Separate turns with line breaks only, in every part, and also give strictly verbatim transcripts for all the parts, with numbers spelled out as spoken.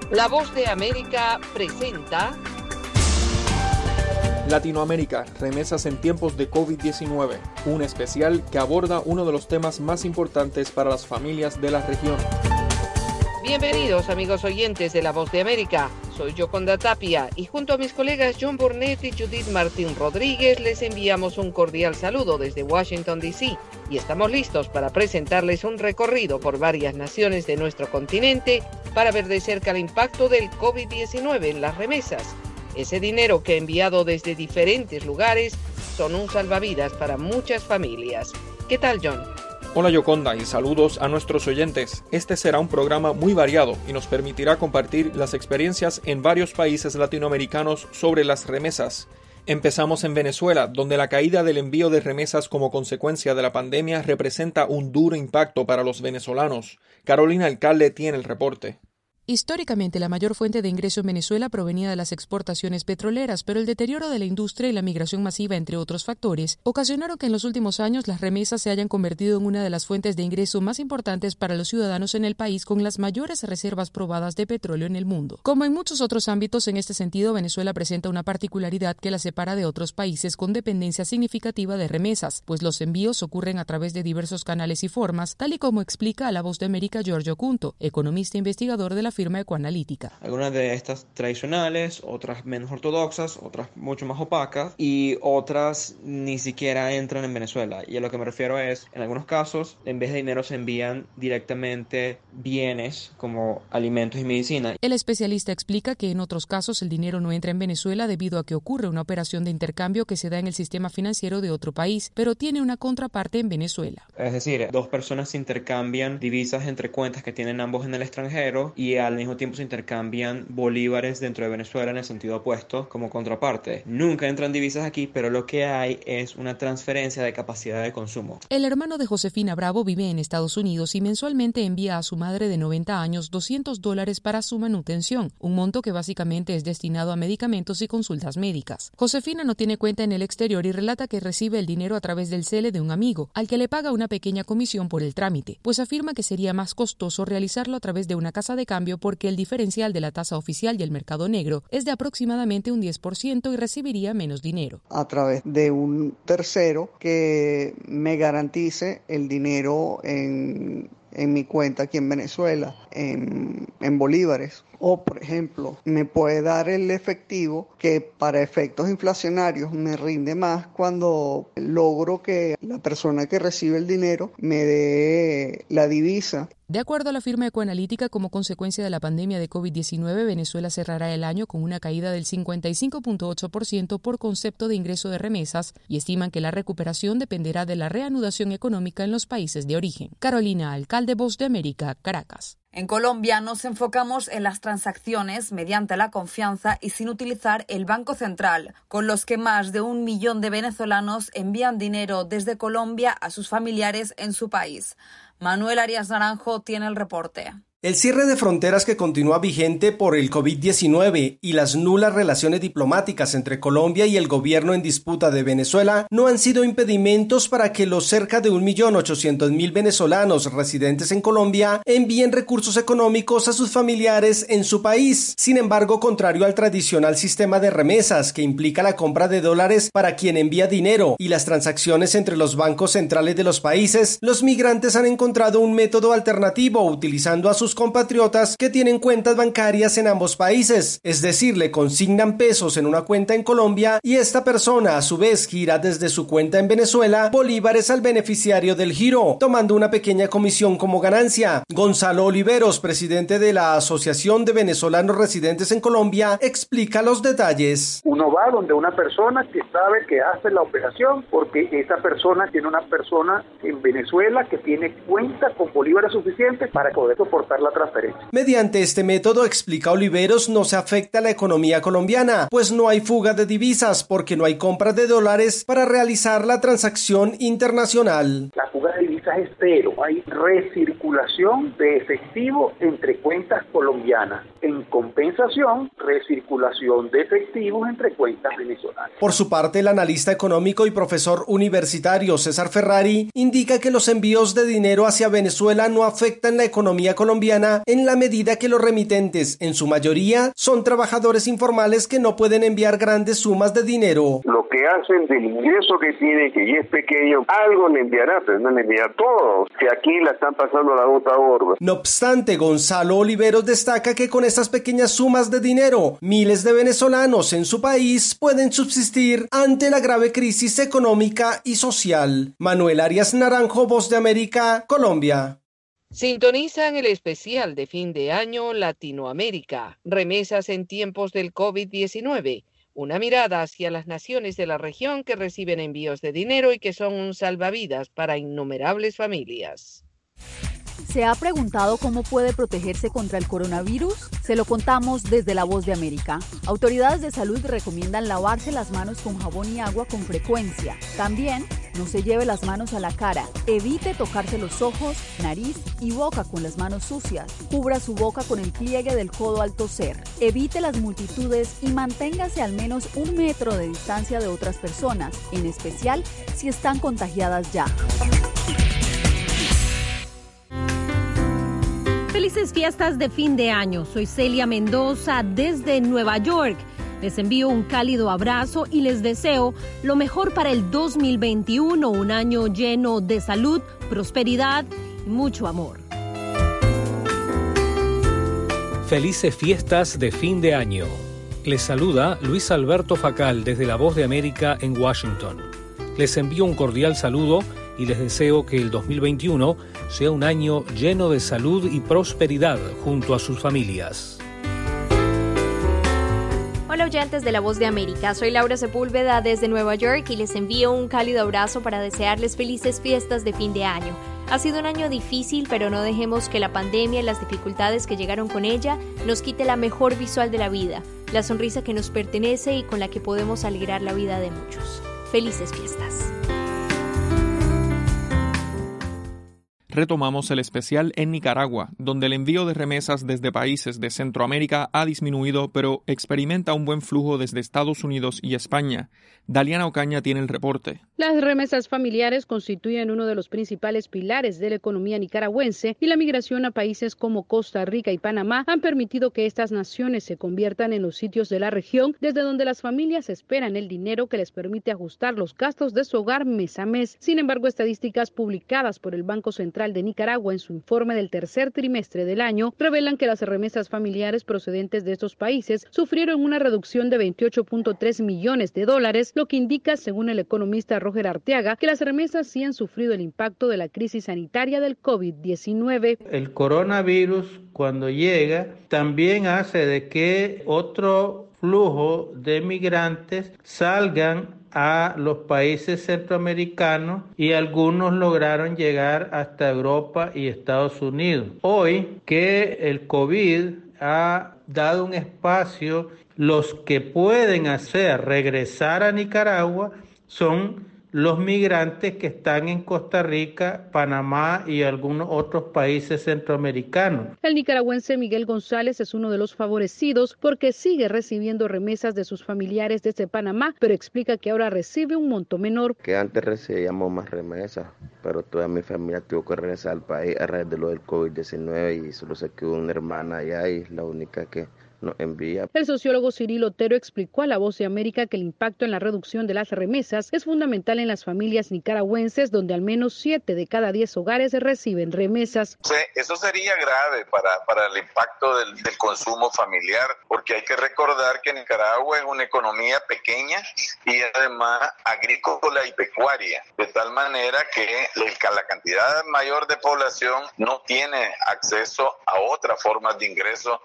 La Voz de América presenta
Latinoamérica, remesas en tiempos de COVID diecinueve, un especial que aborda uno de los temas más importantes para las familias de la región.
Bienvenidos amigos oyentes de La Voz de América, soy Yoconda Tapia y junto a mis colegas John Burnett y Judith Martín Rodríguez les enviamos un cordial saludo desde Washington, D C y estamos listos para presentarles un recorrido por varias naciones de nuestro continente para ver de cerca el impacto del COVID diecinueve en las remesas. Ese dinero que enviado desde diferentes lugares son un salvavidas para muchas familias. ¿Qué tal, John?
Hola Yoconda y saludos a nuestros oyentes. Este será un programa muy variado y nos permitirá compartir las experiencias en varios países latinoamericanos sobre las remesas. Empezamos en Venezuela, donde la caída del envío de remesas como consecuencia de la pandemia representa un duro impacto para los venezolanos. Carolina Alcalde tiene el reporte.
Históricamente, la mayor fuente de ingreso en Venezuela provenía de las exportaciones petroleras, pero el deterioro de la industria y la migración masiva, entre otros factores, ocasionaron que en los últimos años las remesas se hayan convertido en una de las fuentes de ingreso más importantes para los ciudadanos en el país, con las mayores reservas probadas de petróleo en el mundo. Como en muchos otros ámbitos, en este sentido, Venezuela presenta una particularidad que la separa de otros países con dependencia significativa de remesas, pues los envíos ocurren a través de diversos canales y formas, tal y como explica a La Voz de América Giorgio Cunto, economista e investigador de la firma Ecoanalítica.
Algunas de estas tradicionales, otras menos ortodoxas, otras mucho más opacas y otras ni siquiera entran en Venezuela. Y a lo que me refiero es, en algunos casos, en vez de dinero se envían directamente bienes como alimentos y medicina.
El especialista explica que en otros casos el dinero no entra en Venezuela debido a que ocurre una operación de intercambio que se da en el sistema financiero de otro país, pero tiene una contraparte en Venezuela.
Es decir, dos personas se intercambian divisas entre cuentas que tienen ambos en el extranjero y al mismo tiempo se intercambian bolívares dentro de Venezuela en el sentido opuesto como contraparte. Nunca entran divisas aquí, pero lo que hay es una transferencia de capacidad de consumo.
El hermano de Josefina Bravo vive en Estados Unidos y mensualmente envía a su madre de noventa años doscientos dólares para su manutención, un monto que básicamente es destinado a medicamentos y consultas médicas. Josefina no tiene cuenta en el exterior y relata que recibe el dinero a través del cele de un amigo, al que le paga una pequeña comisión por el trámite, pues afirma que sería más costoso realizarlo a través de una casa de cambio porque el diferencial de la tasa oficial y el mercado negro es de aproximadamente un diez por ciento y recibiría menos dinero.
A través de un tercero que me garantice el dinero en, en mi cuenta aquí en Venezuela, en, en bolívares. O, por ejemplo, me puede dar el efectivo que para efectos inflacionarios me rinde más cuando logro que la persona que recibe el dinero me dé la divisa.
De acuerdo a la firma Ecoanalítica, como consecuencia de la pandemia de COVID diecinueve, Venezuela cerrará el año con una caída del cincuenta y cinco punto ocho por ciento por concepto de ingreso de remesas y estiman que la recuperación dependerá de la reanudación económica en los países de origen. Carolina Alcalde, Voz de América, Caracas.
En Colombia nos enfocamos en las transacciones mediante la confianza y sin utilizar el Banco Central, con los que más de un millón de venezolanos envían dinero desde Colombia a sus familiares en su país. Manuel Arias Naranjo tiene el reporte.
El cierre de fronteras que continúa vigente por el COVID diecinueve y las nulas relaciones diplomáticas entre Colombia y el gobierno en disputa de Venezuela no han sido impedimentos para que los cerca de un millón ochocientos mil venezolanos residentes en Colombia envíen recursos económicos a sus familiares en su país. Sin embargo, contrario al tradicional sistema de remesas que implica la compra de dólares para quien envía dinero y las transacciones entre los bancos centrales de los países, los migrantes han encontrado un método alternativo utilizando a sus compatriotas que tienen cuentas bancarias en ambos países, es decir, le consignan pesos en una cuenta en Colombia y esta persona a su vez gira desde su cuenta en Venezuela bolívares al beneficiario del giro, tomando una pequeña comisión como ganancia. Gonzalo Oliveros, presidente de la Asociación de Venezolanos Residentes en Colombia, explica los detalles.
Uno va donde una persona que sabe que hace la operación porque esa persona tiene una persona en Venezuela que tiene cuenta con bolívares suficientes para poder soportar la transferencia.
Mediante este método, explica Oliveros, no se afecta la economía colombiana, pues no hay fuga de divisas porque no hay compras de dólares para realizar la transacción internacional.
La fuga de divisas remesas es cero. Hay recirculación de efectivo entre cuentas colombianas. En compensación, recirculación de efectivos entre cuentas venezolanas.
Por su parte, el analista económico y profesor universitario César Ferrari indica que los envíos de dinero hacia Venezuela no afectan la economía colombiana en la medida que los remitentes, en su mayoría, son trabajadores informales que no pueden enviar grandes sumas de dinero.
Lo que hacen del ingreso que tienen, que ya es pequeño, algo le enviará, pero no le envía todo, que aquí la están pasando la gota gorda.
No obstante, Gonzalo Oliveros destaca que con estas pequeñas sumas de dinero, miles de venezolanos en su país pueden subsistir ante la grave crisis económica y social. Manuel Arias Naranjo, Voz de América, Colombia.
Sintonizan el especial de fin de año Latinoamérica, remesas en tiempos del COVID diecinueve. Una mirada hacia las naciones de la región que reciben envíos de dinero y que son un salvavidas para innumerables familias.
¿Se ha preguntado cómo puede protegerse contra el coronavirus? Se lo contamos desde La Voz de América. Autoridades de salud recomiendan lavarse las manos con jabón y agua con frecuencia. También, no se lleve las manos a la cara. Evite tocarse los ojos, nariz y boca con las manos sucias. Cubra su boca con el pliegue del codo al toser. Evite las multitudes y manténgase al menos un metro de distancia de otras personas, en especial si están contagiadas ya.
Felices fiestas de fin de año. Soy Celia Mendoza desde Nueva York. Les envío un cálido abrazo y les deseo lo mejor para el dos mil veintiuno, un año lleno de salud, prosperidad y mucho amor.
Felices fiestas de fin de año. Les saluda Luis Alberto Facal desde La Voz de América en Washington. Les envío un cordial saludo y les deseo que el dos mil veintiuno sea un año lleno de salud y prosperidad junto a sus familias.
Hola oyentes de La Voz de América, soy Laura Sepúlveda desde Nueva York y les envío un cálido abrazo para desearles felices fiestas de fin de año. Ha sido un año difícil, pero no dejemos que la pandemia y las dificultades que llegaron con ella nos quite la mejor visual de la vida, la sonrisa que nos pertenece y con la que podemos alegrar la vida de muchos. Felices fiestas.
Retomamos el especial en Nicaragua, donde el envío de remesas desde países de Centroamérica ha disminuido, pero experimenta un buen flujo desde Estados Unidos y España. Daliana Ocaña tiene el reporte.
Las remesas familiares constituyen uno de los principales pilares de la economía nicaragüense y la migración a países como Costa Rica y Panamá han permitido que estas naciones se conviertan en los sitios de la región desde donde las familias esperan el dinero que les permite ajustar los gastos de su hogar mes a mes. Sin embargo, estadísticas publicadas por el Banco Central de Nicaragua en su informe del tercer trimestre del año revelan que las remesas familiares procedentes de estos países sufrieron una reducción de veintiocho punto tres millones de dólares, lo que indica, según el economista Roger Arteaga, que las remesas sí han sufrido el impacto de la crisis sanitaria del COVID diecinueve.
El coronavirus, cuando llega, también hace de que otro flujo de migrantes salgan a los países centroamericanos y algunos lograron llegar hasta Europa y Estados Unidos. Hoy que el COVID ha dado un espacio, los que pueden hacer regresar a Nicaragua son los migrantes que están en Costa Rica, Panamá y algunos otros países centroamericanos.
El nicaragüense Miguel González es uno de los favorecidos porque sigue recibiendo remesas de sus familiares desde Panamá, pero explica que ahora recibe un monto menor.
Que antes recibíamos más remesas, pero toda mi familia tuvo que regresar al país a raíz de lo del COVID diecinueve y solo se quedó una hermana allá y es la única que nos envía.
El sociólogo Cirilo Otero explicó a La Voz de América que el impacto en la reducción de las remesas es fundamental en las familias nicaragüenses, donde al menos siete de cada diez hogares reciben remesas.
Sí, eso sería grave para, para el impacto del, del consumo familiar, porque hay que recordar que Nicaragua es una economía pequeña y además agrícola y pecuaria, de tal manera que la cantidad mayor de población no tiene acceso a otras formas de ingreso más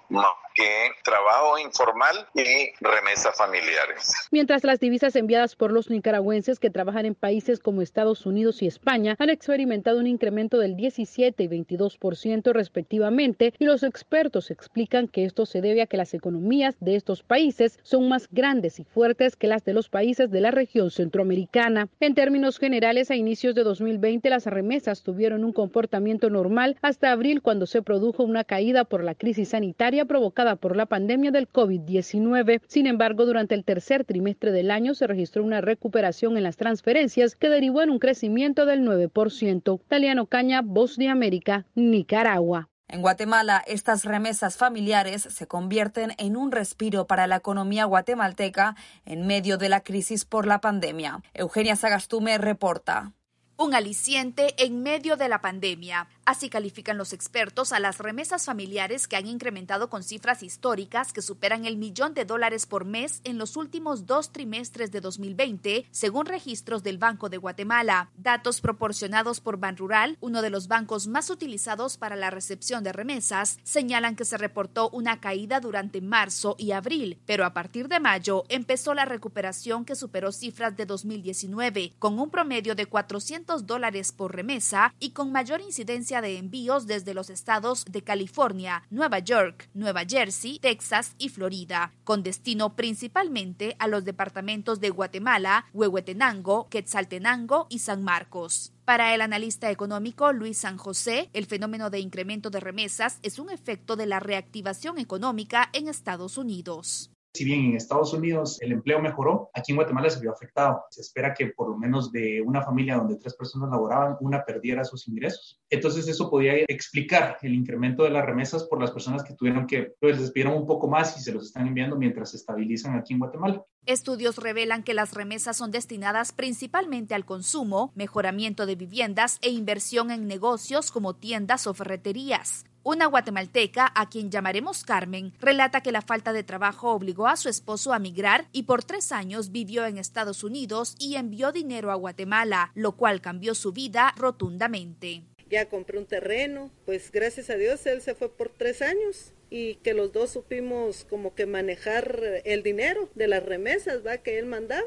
que trabajo informal y remesas familiares.
Mientras las divisas enviadas por los nicaragüenses que trabajan en países como Estados Unidos y España han experimentado un incremento del diecisiete y veintidós por ciento respectivamente, y los expertos explican que esto se debe a que las economías de estos países son más grandes y fuertes que las de los países de la región centroamericana. En términos generales, a inicios de dos mil veinte las remesas tuvieron un comportamiento normal hasta abril, cuando se produjo una caída por la crisis sanitaria provocada por la pandemia del COVID diecinueve. Sin embargo, durante el tercer trimestre del año se registró una recuperación en las transferencias que derivó en un crecimiento del nueve por ciento. Taliano Caña, Voz de América, Nicaragua.
En Guatemala, estas remesas familiares se convierten en un respiro para la economía guatemalteca en medio de la crisis por la pandemia. Eugenia Sagastume reporta.
Un aliciente en medio de la pandemia. Así califican los expertos a las remesas familiares, que han incrementado con cifras históricas que superan el millón de dólares por mes en los últimos dos trimestres de dos mil veinte, según registros del Banco de Guatemala. Datos proporcionados por Banrural, uno de los bancos más utilizados para la recepción de remesas, señalan que se reportó una caída durante marzo y abril, pero a partir de mayo empezó la recuperación, que superó cifras de dos mil diecinueve, con un promedio de cuatrocientos dólares por remesa y con mayor incidencia de envíos desde los estados de California, Nueva York, Nueva Jersey, Texas y Florida, con destino principalmente a los departamentos de Guatemala, Huehuetenango, Quetzaltenango y San Marcos. Para el analista económico Luis San José, el fenómeno de incremento de remesas es un efecto de la reactivación económica en Estados Unidos.
Si bien en Estados Unidos el empleo mejoró, aquí en Guatemala se vio afectado. Se espera que por lo menos de una familia donde tres personas laboraban, una perdiera sus ingresos. Entonces eso podía explicar el incremento de las remesas por las personas que tuvieron que, pues les pidieron un poco más y se los están enviando mientras se estabilizan aquí en Guatemala.
Estudios revelan que las remesas son destinadas principalmente al consumo, mejoramiento de viviendas e inversión en negocios como tiendas o ferreterías. Una guatemalteca, a quien llamaremos Carmen, relata que la falta de trabajo obligó a su esposo a migrar y por tres años vivió en Estados Unidos y envió dinero a Guatemala, lo cual cambió su vida rotundamente.
Ya compré un terreno, pues gracias a Dios él se fue por tres años y que los dos supimos como que manejar el dinero de las remesas, ¿va? Que él mandaba,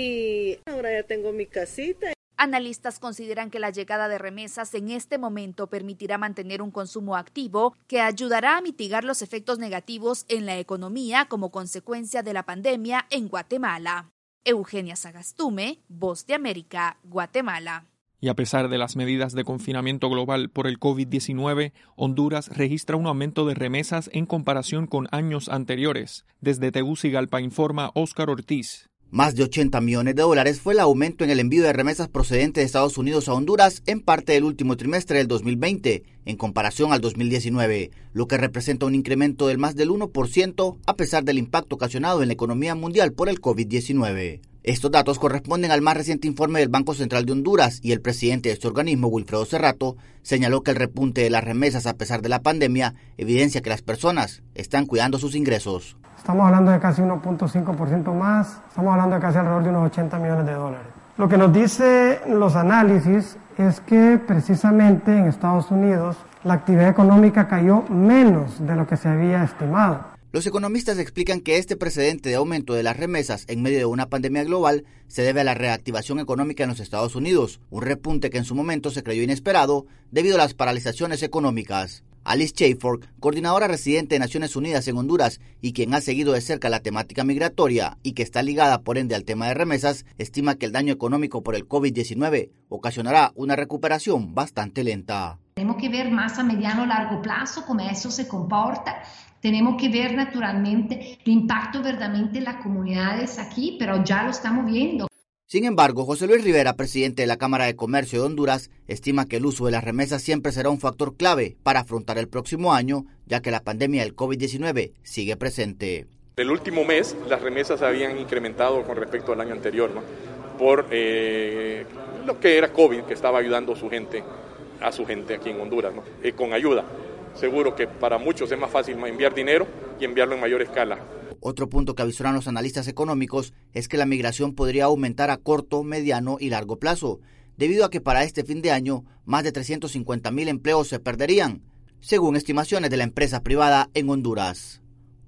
y ahora ya tengo mi casita.
Analistas consideran que la llegada de remesas en este momento permitirá mantener un consumo activo que ayudará a mitigar los efectos negativos en la economía como consecuencia de la pandemia en Guatemala. Eugenia Sagastume, Voz de América, Guatemala.
Y a pesar de las medidas de confinamiento global por el COVID diecinueve, Honduras registra un aumento de remesas en comparación con años anteriores. Desde Tegucigalpa informa Óscar Ortiz.
Más de ochenta millones de dólares fue el aumento en el envío de remesas procedentes de Estados Unidos a Honduras en parte del último trimestre del dos mil veinte, en comparación al dos mil diecinueve, lo que representa un incremento del más del uno por ciento a pesar del impacto ocasionado en la economía mundial por el COVID diecinueve. Estos datos corresponden al más reciente informe del Banco Central de Honduras, y el presidente de este organismo, Wilfredo Cerrato, señaló que el repunte de las remesas a pesar de la pandemia evidencia que las personas están cuidando sus ingresos.
Estamos hablando de casi uno punto cinco por ciento más, estamos hablando de casi alrededor de unos ochenta millones de dólares. Lo que nos dice los análisis es que precisamente en Estados Unidos la actividad económica cayó menos de lo que se había estimado.
Los economistas explican que este precedente de aumento de las remesas en medio de una pandemia global se debe a la reactivación económica en los Estados Unidos, un repunte que en su momento se creyó inesperado debido a las paralizaciones económicas. Alice Chayford, coordinadora residente de Naciones Unidas en Honduras y quien ha seguido de cerca la temática migratoria y que está ligada por ende al tema de remesas, estima que el daño económico por el COVID diecinueve ocasionará una recuperación bastante lenta.
Tenemos que ver más a mediano o largo plazo cómo eso se comporta. Tenemos que ver naturalmente el impacto verdaderamente en las comunidades aquí, pero ya lo estamos viendo.
Sin embargo, José Luis Rivera, presidente de la Cámara de Comercio de Honduras, estima que el uso de las remesas siempre será un factor clave para afrontar el próximo año, ya que la pandemia del COVID diecinueve sigue presente.
El último mes las remesas habían incrementado con respecto al año anterior, ¿no? Por eh, lo que era COVID, que estaba ayudando a su gente, a su gente aquí en Honduras, ¿no? Eh, con ayuda. Seguro que para muchos es más fácil enviar dinero y enviarlo en mayor escala.
Otro punto que avisoran los analistas económicos es que la migración podría aumentar a corto, mediano y largo plazo, debido a que para este fin de año más de trescientos cincuenta mil empleos se perderían, según estimaciones de la empresa privada en Honduras.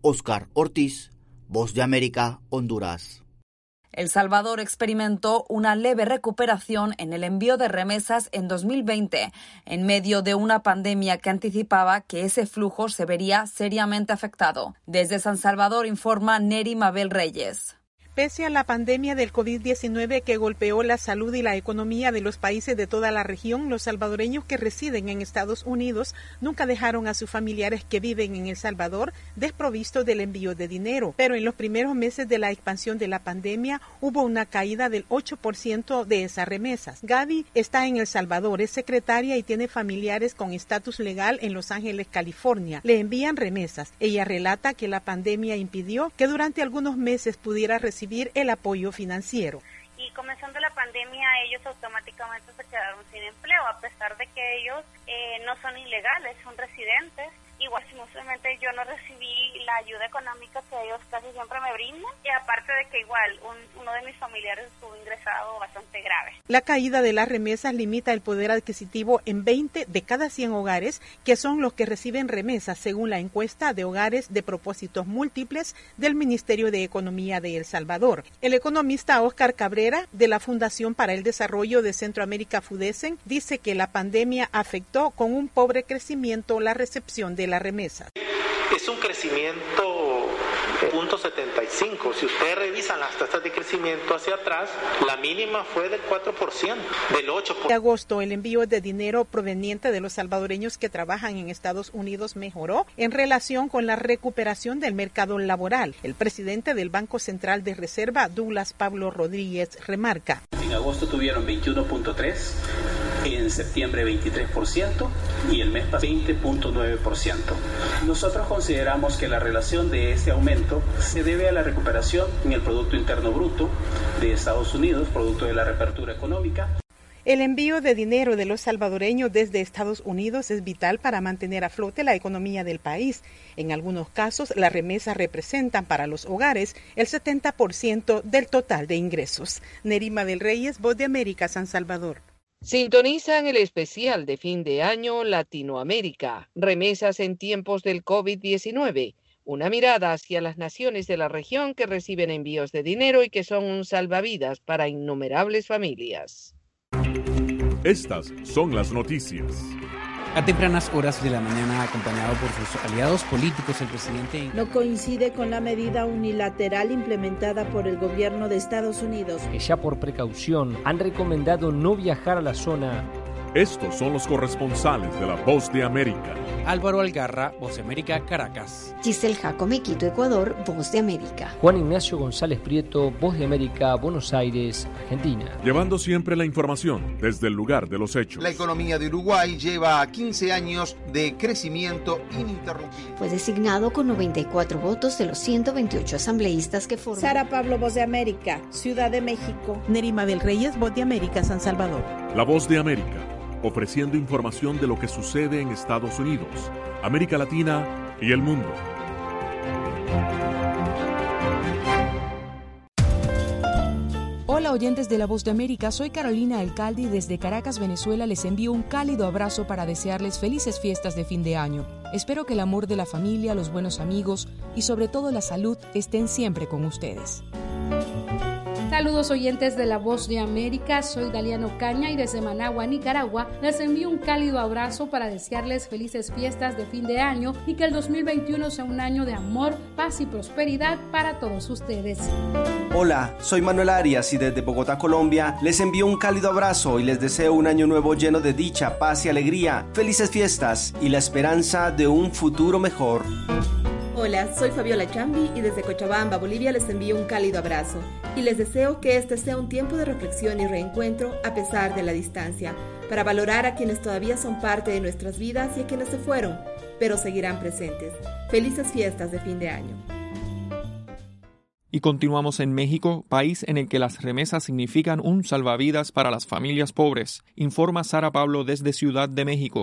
Oscar Ortiz, Voz de América, Honduras.
El Salvador experimentó una leve recuperación en el envío de remesas en dos mil veinte, en medio de una pandemia que anticipaba que ese flujo se vería seriamente afectado. Desde San Salvador informa Neri Mabel Reyes.
Pese a la pandemia del COVID diecinueve que golpeó la salud y la economía de los países de toda la región, los salvadoreños que residen en Estados Unidos nunca dejaron a sus familiares que viven en El Salvador desprovistos del envío de dinero. Pero en los primeros meses de la expansión de la pandemia hubo una caída del ocho por ciento de esas remesas. Gaby está en El Salvador, es secretaria y tiene familiares con estatus legal en Los Ángeles, California. Le envían remesas. Ella relata que la pandemia impidió que durante algunos meses pudiera recibir el apoyo financiero.
Y comenzando la pandemia, ellos automáticamente se quedaron sin empleo, a pesar de que ellos eh, no son ilegales, son residentes. Igual, simplemente yo no recibí la ayuda económica que ellos casi siempre me brindan, y aparte de que igual un, uno de mis familiares estuvo ingresado bastante grave.
La caída de las remesas limita el poder adquisitivo en veinte de cada cien hogares, que son los que reciben remesas, según la encuesta de hogares de propósitos múltiples del Ministerio de Economía de El Salvador. El economista Oscar Cabrera, de la Fundación para el Desarrollo de Centroamérica FUDESEN, dice que la pandemia afectó con un pobre crecimiento la recepción de las remesas.
Es un crecimiento cero punto setenta y cinco. Si ustedes revisan las tasas de crecimiento hacia atrás, la mínima fue del cuatro por ciento, del ocho por ciento.
En agosto, el envío de dinero proveniente de los salvadoreños que trabajan en Estados Unidos mejoró en relación con la recuperación del mercado laboral. El presidente del Banco Central de Reserva, Douglas Pablo Rodríguez, remarca.
En agosto tuvieron veintiuno punto tres, en septiembre veintitrés por ciento y el mes veinte punto nueve por ciento. Nosotros consideramos que la relación de este aumento se debe a la recuperación en el Producto Interno Bruto de Estados Unidos, producto de la reapertura económica.
El envío de dinero de los salvadoreños desde Estados Unidos es vital para mantener a flote la economía del país. En algunos casos, las remesas representan para los hogares el setenta por ciento del total de ingresos. Nerima del Reyes, Voz de América, San Salvador.
Sintonizan el especial de fin de año Latinoamérica, remesas en tiempos del COVID diecinueve, una mirada hacia las naciones de la región que reciben envíos de dinero y que son un salvavidas para innumerables familias.
Estas son las noticias.
A tempranas horas de la mañana, acompañado por sus aliados políticos, el presidente
no coincide con la medida unilateral implementada por el gobierno de Estados Unidos,
que ya por precaución han recomendado no viajar a la zona.
Estos son los corresponsales de La Voz de América.
Álvaro Algarra, Voz de América, Caracas.
Giselle Jacome, Quito, Ecuador, Voz de América.
Juan Ignacio González Prieto, Voz de América, Buenos Aires, Argentina.
Llevando siempre la información desde el lugar de los hechos.
La economía de Uruguay lleva quince años de crecimiento ininterrumpido.
Fue designado con noventa y cuatro votos de los ciento veintiocho asambleístas que forman.
Sara Pablo, Voz de América, Ciudad de México.
Nerima del Reyes, Voz de América, San Salvador.
La Voz de América, ofreciendo información de lo que sucede en Estados Unidos, América Latina y el mundo.
Hola oyentes de La Voz de América, soy Carolina Alcalde y desde Caracas, Venezuela les envío un cálido abrazo para desearles felices fiestas de fin de año. Espero que el amor de la familia, los buenos amigos y sobre todo la salud estén siempre con ustedes.
Saludos oyentes de La Voz de América, soy Daliano Caña y desde Managua, Nicaragua, les envío un cálido abrazo para desearles felices fiestas de fin de año y que el dos mil veintiuno sea un año de amor, paz y prosperidad para todos ustedes.
Hola, soy Manuel Arias y desde Bogotá, Colombia, les envío un cálido abrazo y les deseo un año nuevo lleno de dicha, paz y alegría, felices fiestas y la esperanza de un futuro mejor.
Hola, soy Fabiola Chambi y desde Cochabamba, Bolivia, les envío un cálido abrazo y les deseo que este sea un tiempo de reflexión y reencuentro a pesar de la distancia, para valorar a quienes todavía son parte de nuestras vidas y a quienes se fueron, pero seguirán presentes. Felices fiestas de fin de año.
Y continuamos en México, país en el que las remesas significan un salvavidas para las familias pobres, informa Sara Pablo desde Ciudad de México.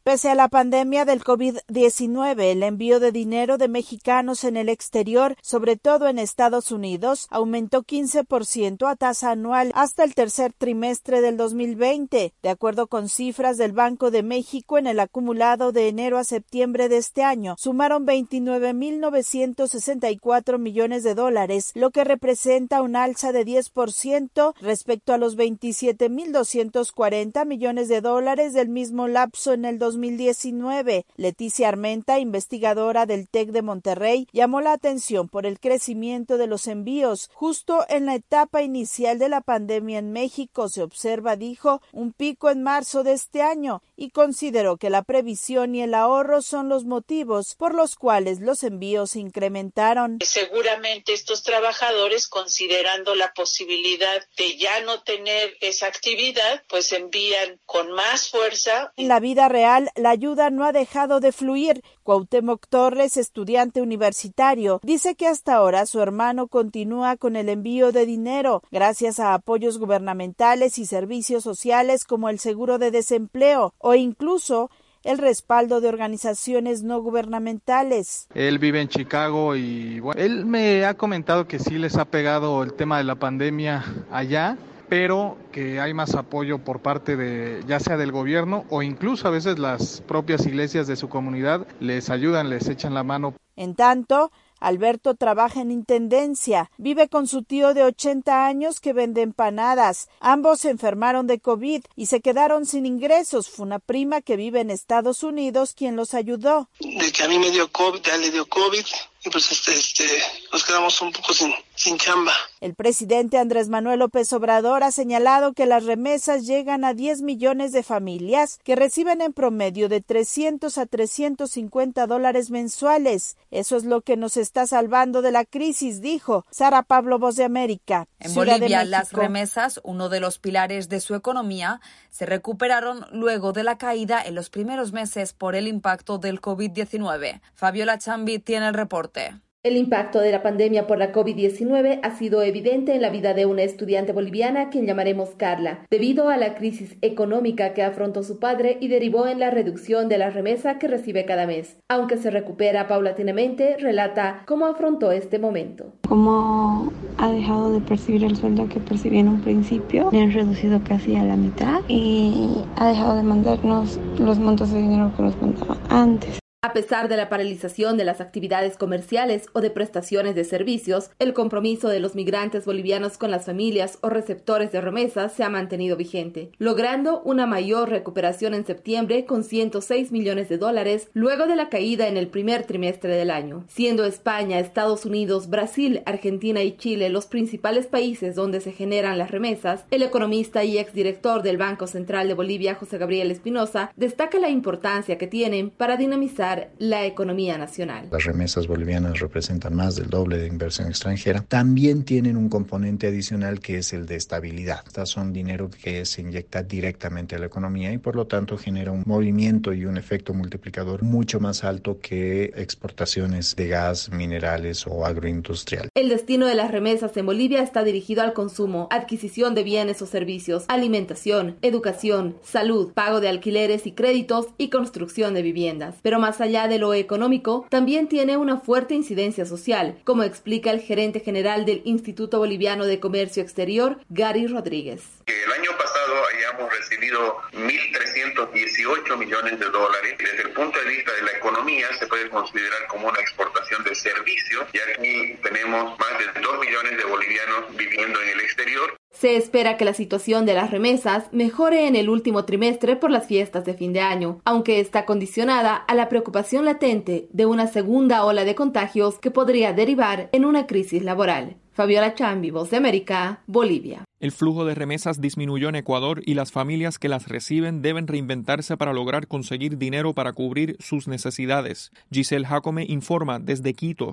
Pese a la pandemia del COVID diecinueve, el envío de dinero de mexicanos en el exterior, sobre todo en Estados Unidos, aumentó quince por ciento a tasa anual hasta el tercer trimestre del dos mil veinte. De acuerdo con cifras del Banco de México, en el acumulado de enero a septiembre de este año, sumaron veintinueve mil novecientos sesenta y cuatro millones de dólares, lo que representa un alza de diez por ciento respecto a los veintisiete mil doscientos cuarenta millones de dólares del mismo lapso en el dos mil diecinueve. Leticia Armenta, investigadora del TEC de Monterrey, llamó la atención por el crecimiento de los envíos. Justo en la etapa inicial de la pandemia en México se observa, dijo, un pico en marzo de este año y consideró que la previsión y el ahorro son los motivos por los cuales los envíos se incrementaron.
Seguramente estos trabajadores, considerando la posibilidad de ya no tener esa actividad, pues envían con más fuerza.
En la vida real, la ayuda no ha dejado de fluir. Cuauhtémoc Torres, estudiante universitario, dice que hasta ahora su hermano continúa con el envío de dinero gracias a apoyos gubernamentales y servicios sociales como el seguro de desempleo o incluso el respaldo de organizaciones no gubernamentales.
Él vive en Chicago y bueno, él me ha comentado que sí les ha pegado el tema de la pandemia allá, pero que hay más apoyo por parte de ya sea del gobierno o incluso a veces las propias iglesias de su comunidad les ayudan, les echan la mano.
En tanto, Alberto trabaja en intendencia, vive con su tío de ochenta años que vende empanadas. Ambos se enfermaron de COVID y se quedaron sin ingresos. Fue una prima que vive en Estados Unidos quien los ayudó.
De que a mí me dio COVID, ya le dio COVID. Y pues este, este, nos quedamos un poco sin, sin chamba.
El presidente Andrés Manuel López Obrador ha señalado que las remesas llegan a diez millones de familias que reciben en promedio de trescientos a trescientos cincuenta dólares mensuales. Eso es lo que nos está salvando de la crisis, dijo Sara Pablo, Voz de América.
En Bolivia, las remesas, uno de los pilares de su economía, se recuperaron luego de la caída en los primeros meses por el impacto del COVID diecinueve. Fabiola Chambi tiene el reporte.
El impacto de la pandemia por la COVID diecinueve ha sido evidente en la vida de una estudiante boliviana a quien llamaremos Carla, debido a la crisis económica que afrontó su padre y derivó en la reducción de la remesa que recibe cada mes. Aunque se recupera paulatinamente, relata cómo afrontó este momento.
Como ha dejado de percibir el sueldo que percibía en un principio, le han reducido casi a la mitad y ha dejado de mandarnos los montos de dinero que nos mandaba antes.
A pesar de la paralización de las actividades comerciales o de prestaciones de servicios, el compromiso de los migrantes bolivianos con las familias o receptores de remesas se ha mantenido vigente, logrando una mayor recuperación en septiembre con ciento seis millones de dólares luego de la caída en el primer trimestre del año. Siendo España, Estados Unidos, Brasil, Argentina y Chile los principales países donde se generan las remesas, el economista y exdirector del Banco Central de Bolivia, José Gabriel Espinosa, destaca la importancia que tienen para dinamizar la economía nacional.
Las remesas bolivianas representan más del doble de inversión extranjera. También tienen un componente adicional que es el de estabilidad. Estas son dinero que se inyecta directamente a la economía y por lo tanto genera un movimiento y un efecto multiplicador mucho más alto que exportaciones de gas, minerales o agroindustrial.
El destino de las remesas en Bolivia está dirigido al consumo, adquisición de bienes o servicios, alimentación, educación, salud, pago de alquileres y créditos y construcción de viviendas. Pero más allá de lo económico, también tiene una fuerte incidencia social, como explica el gerente general del Instituto Boliviano de Comercio Exterior, Gary Rodríguez.
El año pasado hayamos recibido mil trescientos dieciocho millones de dólares. Desde el punto de vista de la economía se puede considerar como una exportación de servicios, y aquí tenemos más de dos millones de bolivianos viviendo en el exterior.
Se espera que la situación de las remesas mejore en el último trimestre por las fiestas de fin de año, aunque está condicionada a la preocupación latente de una segunda ola de contagios que podría derivar en una crisis laboral. Fabiola Chambi, Voz de América, Bolivia.
El flujo de remesas disminuyó en Ecuador y las familias que las reciben deben reinventarse para lograr conseguir dinero para cubrir sus necesidades. Giselle Jacome informa desde Quito.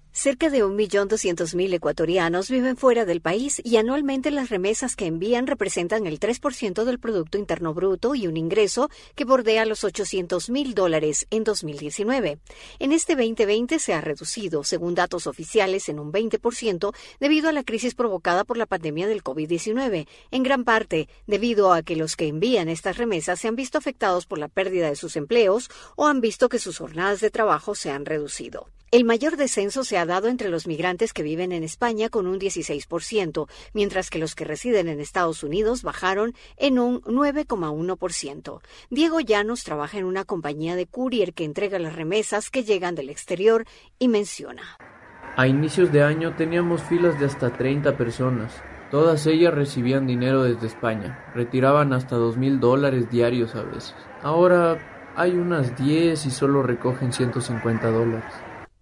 Cerca de un millón doscientos mil ecuatorianos viven fuera del país y anualmente las remesas que envían representan el tres por ciento del Producto Interno Bruto y un ingreso que bordea los ochocientos mil dólares en dos mil diecinueve. En este veinte veinte se ha reducido, según datos oficiales, en un veinte por ciento debido a la crisis provocada por la pandemia del COVID diecinueve, en gran parte debido a que los que envían estas remesas se han visto afectados por la pérdida de sus empleos o han visto que sus jornadas de trabajo se han reducido. El mayor descenso se ha dado entre los migrantes que viven en España con un dieciséis por ciento, mientras que los que residen en Estados Unidos bajaron en un nueve coma uno por ciento. Diego Llanos trabaja en una compañía de courier que entrega las remesas que llegan del exterior y menciona:
A inicios de año teníamos filas de hasta treinta personas. Todas ellas recibían dinero desde España. Retiraban hasta dos mil dólares diarios a veces. Ahora hay unas diez y solo recogen ciento cincuenta dólares.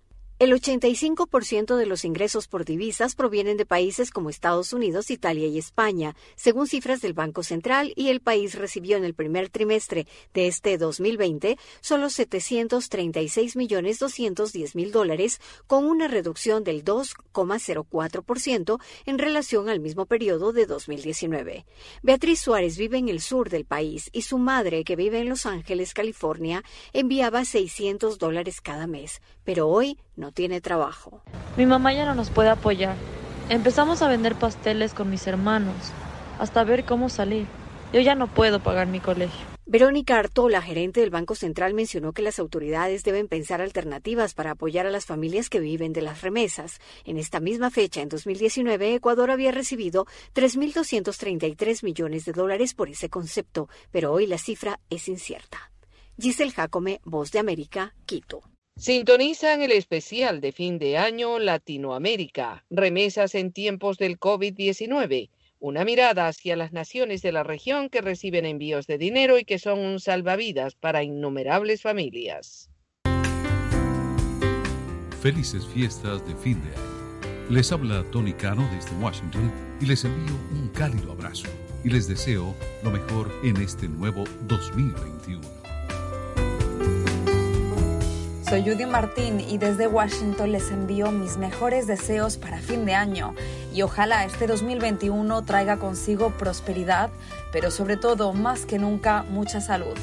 El ochenta y cinco por ciento de los ingresos por divisas provienen de países como Estados Unidos, Italia y España, según cifras del Banco Central, y el país recibió en el primer trimestre de este dos mil veinte solo setecientos treinta y seis millones doscientos diez mil dólares, con una reducción del dos coma cero cuatro por ciento en relación al mismo periodo de dos mil diecinueve. Beatriz Suárez vive en el sur del país y su madre, que vive en Los Ángeles, California, enviaba seiscientos dólares cada mes, pero hoy no tiene trabajo.
Mi mamá ya no nos puede apoyar. Empezamos a vender pasteles con mis hermanos, hasta ver cómo salir. Yo ya no puedo pagar mi colegio.
Verónica Artola, gerente del Banco Central, mencionó que las autoridades deben pensar alternativas para apoyar a las familias que viven de las remesas. En esta misma fecha, en dos mil diecinueve, Ecuador había recibido tres mil doscientos treinta y tres millones de dólares por ese concepto, pero hoy la cifra es incierta. Giselle Jacome, Voz de América, Quito.
Sintonizan el especial de fin de año Latinoamérica, remesas en tiempos del COVID diecinueve, una mirada hacia las naciones de la región que reciben envíos de dinero y que son un salvavidas para innumerables familias.
Felices fiestas de fin de año. Les habla Tony Cano desde Washington y les envío un cálido abrazo y les deseo lo mejor en este nuevo dos mil veintiuno.
Soy Judy Martín y desde Washington les envío mis mejores deseos para fin de año y ojalá este dos mil veintiuno traiga consigo prosperidad, pero sobre todo, más que nunca, mucha salud.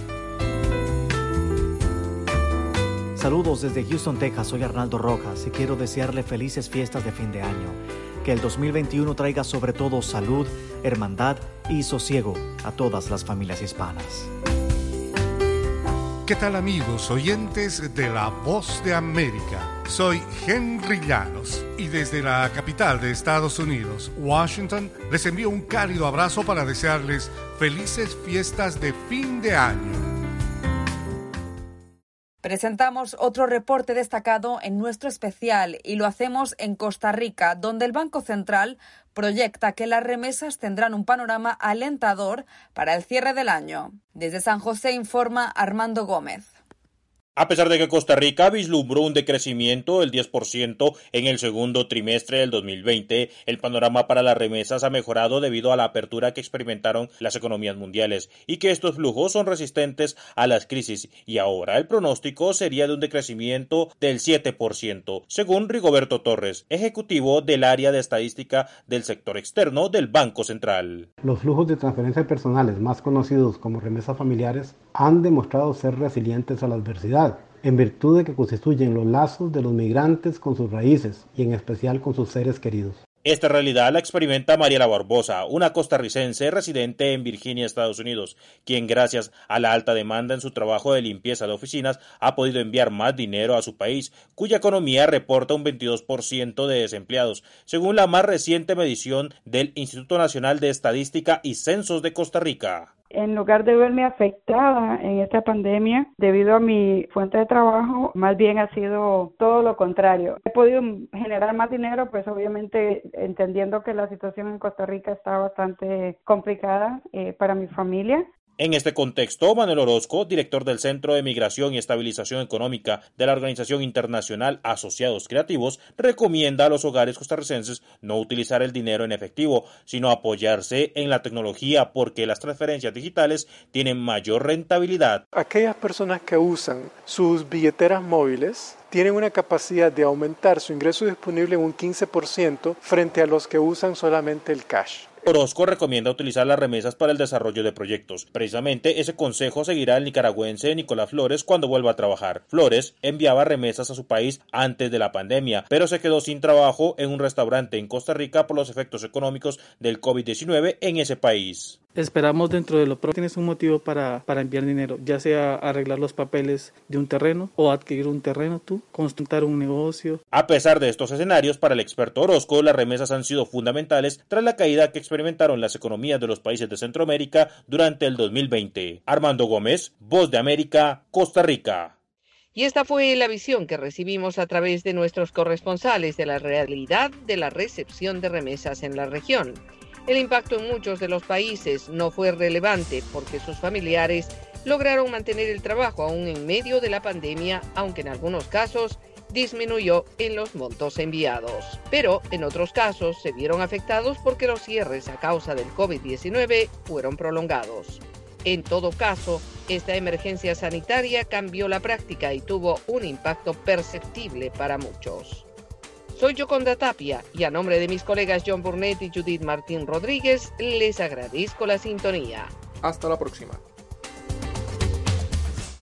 Saludos desde Houston, Texas. Soy Arnaldo Rojas y quiero desearle felices fiestas de fin de año. Que el dos mil veintiuno traiga sobre todo salud, hermandad y sosiego a todas las familias hispanas.
¿Qué tal, amigos oyentes de La Voz de América? Soy Henry Llanos y desde la capital de Estados Unidos, Washington, les envío un cálido abrazo para desearles felices fiestas de fin de año.
Presentamos otro reporte destacado en nuestro especial y lo hacemos en Costa Rica, donde el Banco Central proyecta que las remesas tendrán un panorama alentador para el cierre del año. Desde San José informa Armando Gómez.
A pesar de que Costa Rica vislumbró un decrecimiento del diez por ciento en el segundo trimestre del dos mil veinte, el panorama para las remesas ha mejorado debido a la apertura que experimentaron las economías mundiales y que estos flujos son resistentes a las crisis, y ahora el pronóstico sería de un decrecimiento del siete por ciento, según Rigoberto Torres, ejecutivo del área de estadística del sector externo del Banco Central.
Los flujos de transferencias personales, más conocidos como remesas familiares, han demostrado ser resilientes a la adversidad, en virtud de que constituyen los lazos de los migrantes con sus raíces y en especial con sus seres queridos.
Esta realidad la experimenta Mariela Barbosa, una costarricense residente en Virginia, Estados Unidos, quien gracias a la alta demanda en su trabajo de limpieza de oficinas ha podido enviar más dinero a su país, cuya economía reporta un veintidós por ciento de desempleados, según la más reciente medición del Instituto Nacional de Estadística y Censos de Costa Rica.
En lugar de verme afectada en esta pandemia debido a mi fuente de trabajo, más bien ha sido todo lo contrario. He podido generar más dinero, pues obviamente entendiendo que la situación en Costa Rica está bastante complicada eh, para mi familia.
En este contexto, Manuel Orozco, director del Centro de Migración y Estabilización Económica de la Organización Internacional Asociados Creativos, recomienda a los hogares costarricenses no utilizar el dinero en efectivo, sino apoyarse en la tecnología porque las transferencias digitales tienen mayor rentabilidad.
Aquellas personas que usan sus billeteras móviles tienen una capacidad de aumentar su ingreso disponible en un quince por ciento frente a los que usan solamente el cash.
Orozco recomienda utilizar las remesas para el desarrollo de proyectos. Precisamente ese consejo seguirá el nicaragüense Nicolás Flores cuando vuelva a trabajar. Flores enviaba remesas a su país antes de la pandemia, pero se quedó sin trabajo en un restaurante en Costa Rica por los efectos económicos del COVID diecinueve en ese país.
Esperamos dentro de lo pronto tienes un motivo para, para enviar dinero, ya sea arreglar los papeles de un terreno o adquirir un terreno tú, construir un negocio.
A pesar de estos escenarios, para el experto Orozco, las remesas han sido fundamentales tras la caída que experimentaron las economías de los países de Centroamérica durante el dos mil veinte. Armando Gómez, Voz de América, Costa Rica.
Y esta fue la visión que recibimos a través de nuestros corresponsales de la realidad de la recepción de remesas en la región. El impacto en muchos de los países no fue relevante porque sus familiares lograron mantener el trabajo aún en medio de la pandemia, aunque en algunos casos disminuyó en los montos enviados. Pero en otros casos se vieron afectados porque los cierres a causa del COVID diecinueve fueron prolongados. En todo caso, esta emergencia sanitaria cambió la práctica y tuvo un impacto perceptible para muchos. Soy Yoconda Tapia y a nombre de mis colegas John Burnett y Judith Martín Rodríguez les agradezco la sintonía.
Hasta la próxima.